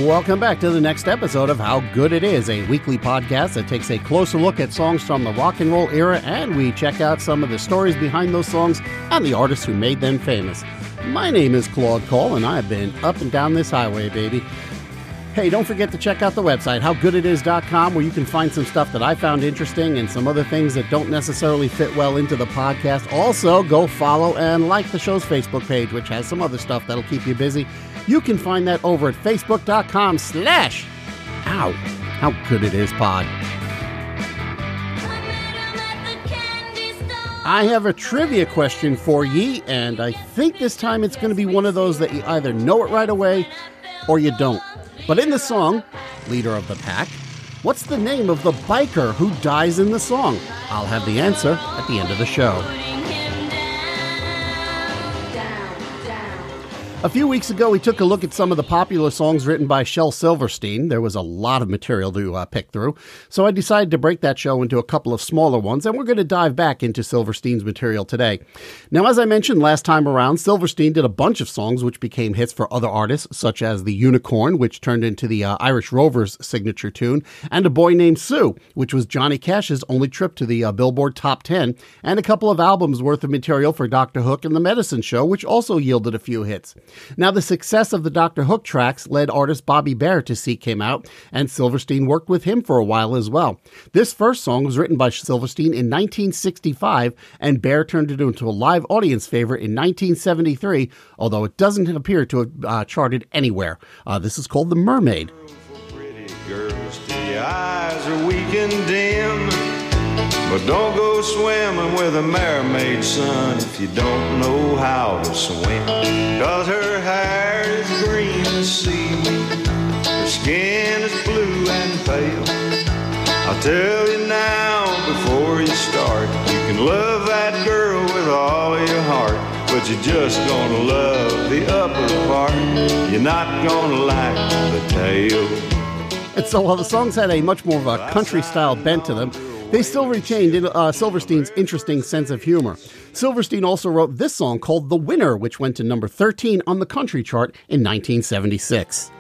welcome back to the next episode of How Good It Is, a weekly podcast that takes a closer look at songs from the rock and roll era, and we check out some of the stories behind those songs and the artists who made them famous. My name is Claude Cole, and I've been up and down this highway, baby. Hey, don't forget to check out the website, howgooditis.com, where you can find some stuff that I found interesting and some other things that don't necessarily fit well into the podcast. Also, go follow and like the show's Facebook page, which has some other stuff that'll keep you busy. You can find that over at facebook.com/howgooditispod. I have a trivia question for ye, and I think this time it's going to be one of those that you either know it right away or you don't. But in the song, Leader of the Pack, what's the name of the biker who dies in the song? I'll have the answer at the end of the show. A few weeks ago, we took a look at some of the popular songs written by Shel Silverstein. There was a lot of material to pick through, so I decided to break that show into a couple of smaller ones, and we're going to dive back into Silverstein's material today. Now, as I mentioned last time around, Silverstein did a bunch of songs which became hits for other artists, such as The Unicorn, which turned into the Irish Rovers' signature tune, and A Boy Named Sue, which was Johnny Cash's only trip to the Billboard Top 10, and a couple of albums worth of material for Dr. Hook and The Medicine Show, which also yielded a few hits. Now, the success of the Dr. Hook tracks led artist Bobby Bare to seek him out, and Silverstein worked with him for a while as well. This first song was written by Silverstein in 1965, and Bare turned it into a live audience favorite in 1973, although it doesn't appear to have charted anywhere. This is called The Mermaid. Pretty girls till your eyes are weak and dim, but don't go swimming with a mermaid, son, if you don't know how to swim. 'Cause her hair is green as seaweed, her skin is blue and pale. I'll tell you now before you start, you can love that girl with all your heart, but you're just gonna love the upper part. You're not gonna like the tail. And so while the songs had a much more of a country-style bent to them, they still retained Silverstein's interesting sense of humor. Silverstein also wrote this song called The Winner, which went to number 13 on the country chart in 1976.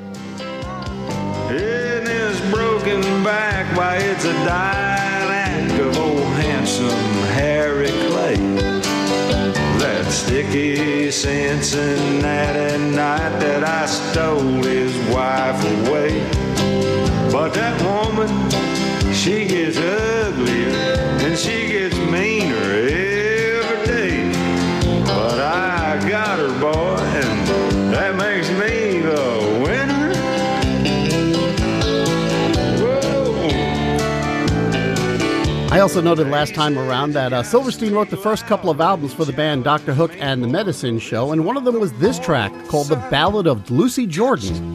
In his broken back, why it's a dying act of old handsome Harry Clay. That sticky Cincinnati night that I stole his wife away. But that woman, she gets uglier and she gets meaner every day. But I got her, boy, and that makes me the winner. Whoa. I also noted last time around that Silverstein wrote the first couple of albums for the band Dr. Hook and The Medicine Show, and one of them was this track called The Ballad of Lucy Jordan.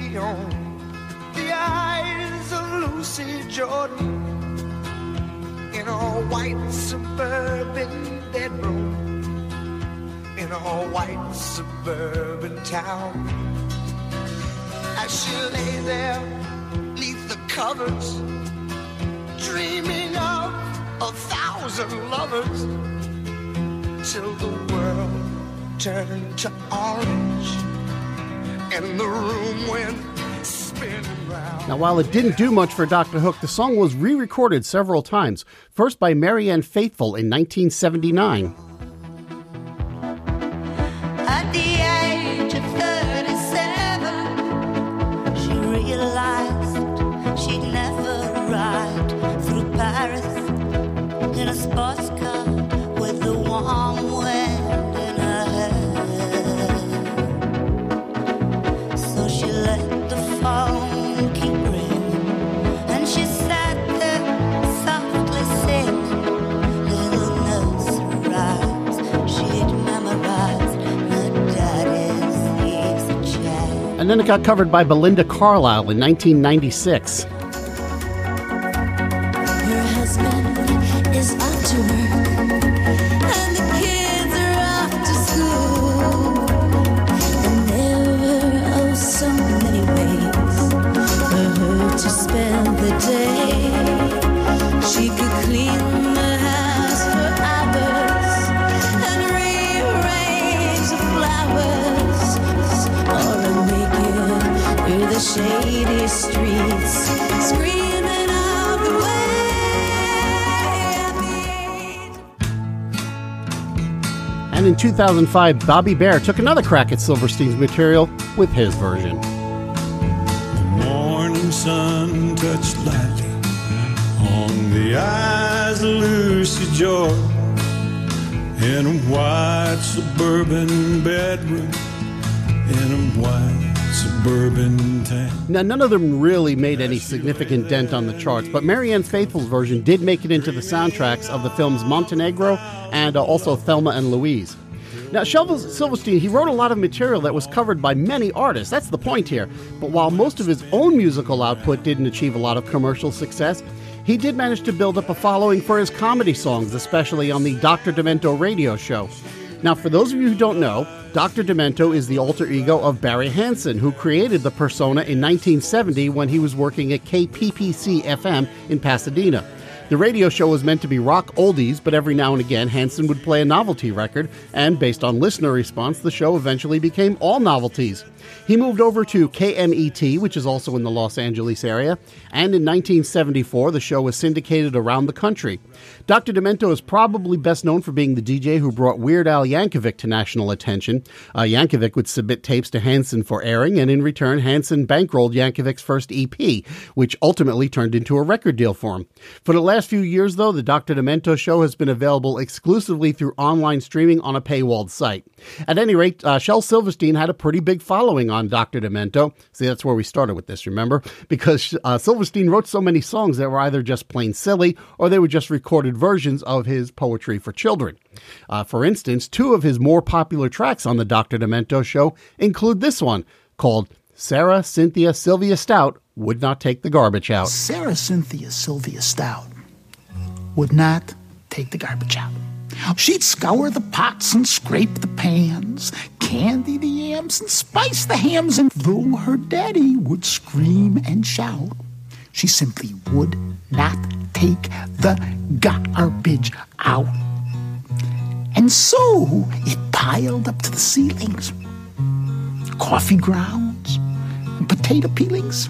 Jordan in a white suburban bedroom in a white suburban town. As she lay there neath the covers, dreaming of 1,000 lovers, till the world turned to orange and the room went spinning round. Now, while it didn't do much for Dr. Hook, the song was re-recorded several times, first by Marianne Faithfull in 1979. At the age of 37, she realized she'd never ride through Paris in a sports car with the warm wind in her hair. So she let the phone keep ringing, and she sat there softly singing little nursery rhymes she'd memorized her daddy's easy chair. And then it got covered by Belinda Carlisle in 1996. Her husband is out to work, and the kids are off to school. And there were oh so many ways for her to spend the day. She could clean the house for hours and rearrange the flowers, or make it through the shady streets, screaming out the way at the age. And in 2005, Bobby Bare took another crack at Silverstein's material with his version. The morning sun touched lightly on the eyes of Lucy Joy in a white suburban bedroom in a white suburban town. Now, none of them really made any significant dent on the charts, but Marianne Faithfull's version did make it into the soundtracks of the films Montenegro and also Thelma and Louise. Now, Silverstein, he wrote a lot of material that was covered by many artists. That's the point here. But while most of his own musical output didn't achieve a lot of commercial success, he did manage to build up a following for his comedy songs, especially on the Dr. Demento radio show. Now, for those of you who don't know, Dr. Demento is the alter ego of Barry Hansen, who created the persona in 1970 when he was working at KPPC-FM in Pasadena. The radio show was meant to be rock oldies, but every now and again, Hansen would play a novelty record, and based on listener response, the show eventually became all novelties. He moved over to KMET, which is also in the Los Angeles area, and in 1974, the show was syndicated around the country. Dr. Demento is probably best known for being the DJ who brought Weird Al Yankovic to national attention. Yankovic would submit tapes to Hansen for airing, and in return, Hansen bankrolled Yankovic's first EP, which ultimately turned into a record deal for him. For the last few years, though, the Dr. Demento show has been available exclusively through online streaming on a paywalled site. At any rate, Shel Silverstein had a pretty big following on Dr. Demento. See, that's where we started with this, remember? Because Silverstein wrote so many songs that were either just plain silly or they were just recorded versions of his poetry for children. For instance, two of his more popular tracks on the Dr. Demento show include this one called Sarah Cynthia Sylvia Stout Would Not Take the Garbage Out. Sarah Cynthia Sylvia Stout would not take the garbage out. She'd scour the pots and scrape the pans, candy the yams and spice the hams, and though her daddy would scream and shout, she simply would not take the garbage out. And so it piled up to the ceilings. Coffee grounds and potato peelings,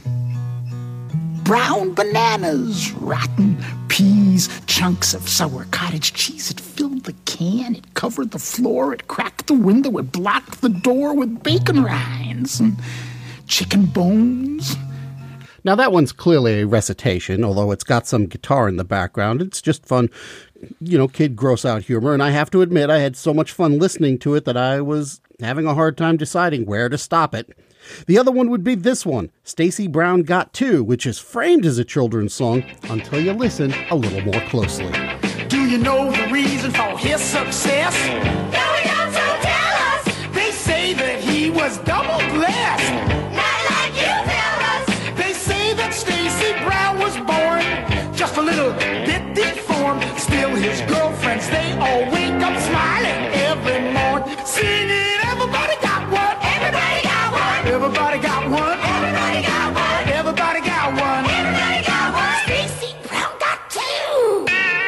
brown bananas, rotten peas, chunks of sour cottage cheese. It filled the can, it covered the floor, it cracked the window, it blocked the door with bacon rinds and chicken bones. Now, that one's clearly a recitation, although it's got some guitar in the background. It's just fun, kid gross-out humor, and I have to admit I had so much fun listening to it that I was having a hard time deciding where to stop it. The other one would be this one, Stacy Brown Got Two, which is framed as a children's song until you listen a little more closely. Do you know the reason for his success? No, we don't, so tell us. They say that he was double blessed. Not like you tell us. They say that Stacy Brown was born just a little bit deformed. Still his girlfriends, they all wake up smiling every morning, singing, everybody got one. Everybody got one. Everybody got one. Everybody got one. Everybody got one. Everybody got one. Stacy Brown got two.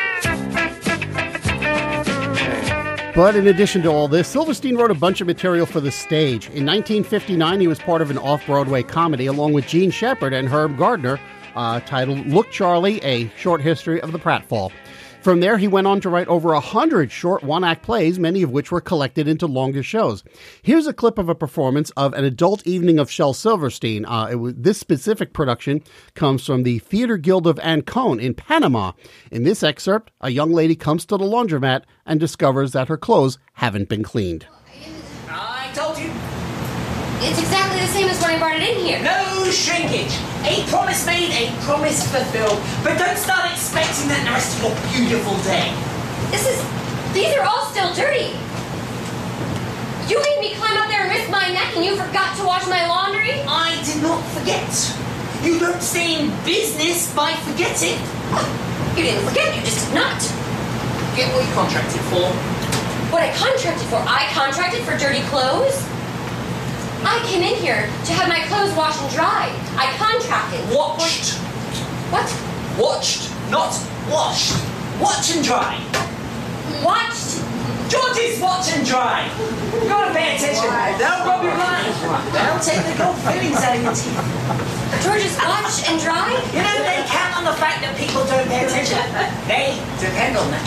But in addition to all this, Silverstein wrote a bunch of material for the stage. In 1959, he was part of an off-Broadway comedy along with Gene Shepard and Herb Gardner titled Look, Charlie, A Short History of the Pratfall. From there, he went on to write over 100 short one-act plays, many of which were collected into longer shows. Here's a clip of a performance of An Adult Evening of Shel Silverstein. This specific production comes from the Theater Guild of Ancon in Panama. In this excerpt, a young lady comes to the laundromat and discovers that her clothes haven't been cleaned. I told you. It's exactly the same as when I brought it in here. No shrinkage. A promise made, a promise fulfilled. But don't start expecting that the rest of your beautiful day. These are all still dirty. You made me climb up there and risk my neck and you forgot to wash my laundry? I did not forget. You don't stay in business by forgetting. You didn't forget, you just did not. Get what you contracted for. What I contracted for? I contracted for dirty clothes? I came in here to have my clothes washed and dried. I contracted. Watched. What? Watched, not washed. Watch and dry. Watched George's watch and drive. You gotta pay attention. They'll rob your blind. They'll take the gold fillings out of your teeth. George's watch and drive? You know, they count on the fact that people don't pay attention. They depend on that.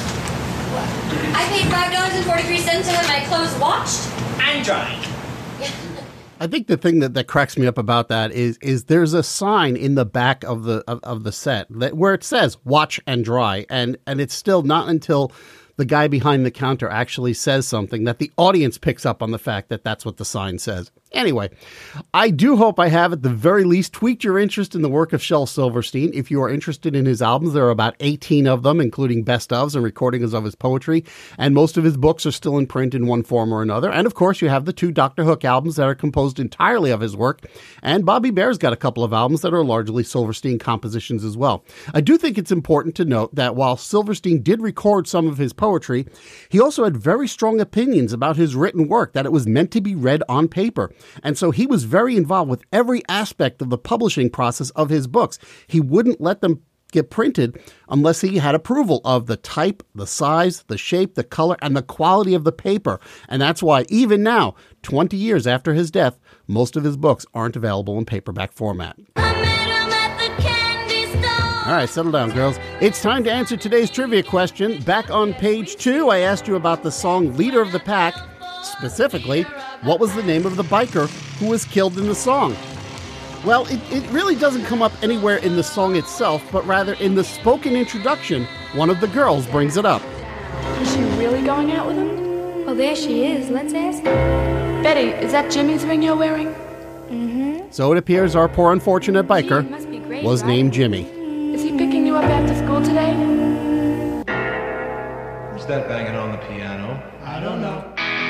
I paid $5.43 to have my clothes washed And dried. I think the thing that cracks me up about that is there's a sign in the back of the set where it says "watch and dry," and it's still not until the guy behind the counter actually says something that the audience picks up on the fact that that's what the sign says. Anyway, I do hope I have at the very least tweaked your interest in the work of Shel Silverstein. If you are interested in his albums, there are about 18 of them, including best ofs and recordings of his poetry, and most of his books are still in print in one form or another. And of course, you have the 2 Dr. Hook albums that are composed entirely of his work, and Bobby Bare's got a couple of albums that are largely Silverstein compositions as well. I do think it's important to note that while Silverstein did record some of his poetry, he also had very strong opinions about his written work, that it was meant to be read on paper. And so he was very involved with every aspect of the publishing process of his books. He wouldn't let them get printed unless he had approval of the type, the size, the shape, the color, and the quality of the paper. And that's why even now, 20 years after his death, most of his books aren't available in paperback format. All right, settle down, girls. It's time to answer today's trivia question. Back on page 2, I asked you about the song Leader of the Pack. Specifically, what was the name of the biker who was killed in the song? Well, it really doesn't come up anywhere in the song itself, but rather in the spoken introduction, one of the girls brings it up. Is she really going out with him? Well, there she is. Let's ask her. Betty, is that Jimmy's ring you're wearing? Mm-hmm. So it appears our poor unfortunate biker must be great, was right? named Jimmy. Is he picking you up after school today? Who's that banging on the piano? I don't know.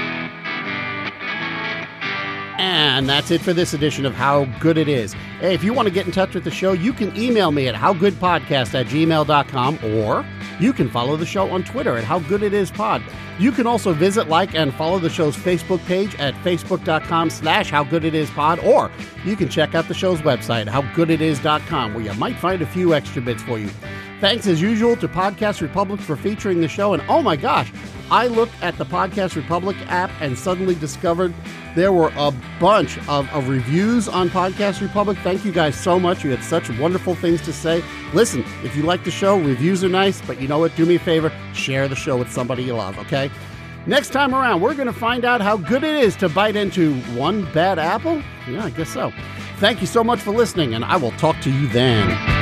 And that's it for this edition of How Good It Is. Hey, if you want to get in touch with the show, you can email me at howgoodpodcast@gmail.com, or you can follow the show on Twitter at howgooditispod. You can also visit, like, and follow the show's Facebook page at facebook.com/howgooditispod, or you can check out the show's website, howgooditis.com, where you might find a few extra bits for you. Thanks, as usual, to Podcast Republic for featuring the show. And oh my gosh, I looked at the Podcast Republic app and suddenly discovered there were a bunch of reviews on Podcast Republic. Thank you guys so much. You had such wonderful things to say. Listen, if you like the show, reviews are nice, but you know what? Do me a favor, share the show with somebody you love, okay? Next time around, we're going to find out how good it is to bite into one bad apple. Yeah, I guess so. Thank you so much for listening, and I will talk to you then.